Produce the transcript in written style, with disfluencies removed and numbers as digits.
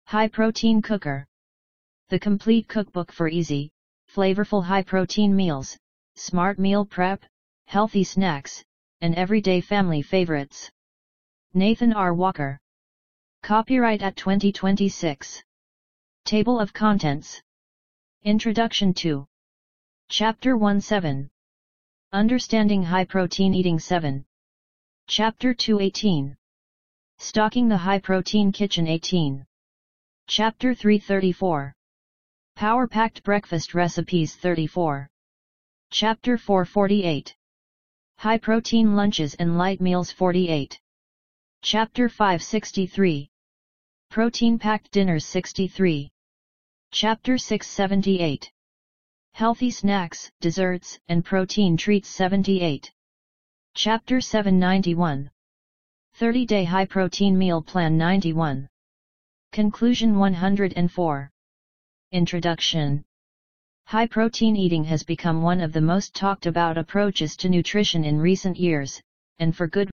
High Protein Cooker. The complete cookbook for easy, flavorful high-protein meals, smart meal prep, healthy snacks, and everyday family favorites. Nathan R. Walker. Copyright at 2026. Table of Contents. Introduction to Chapter 1:7. Understanding High Protein Eating 7. Chapter 2:18. Stocking the High Protein Kitchen 18. Chapter 3:34. Power-Packed Breakfast Recipes 34. Chapter 4:48. High Protein Lunches and Light Meals 48. Chapter 5:63. Protein-Packed Dinners 63. Chapter 6:78. Healthy Snacks, Desserts, and Protein Treats 78. Chapter 7:91. 30-Day High Protein Meal Plan 91. Conclusion 104. Introduction. High protein eating has become one of the most talked about approaches to nutrition in recent years, and for good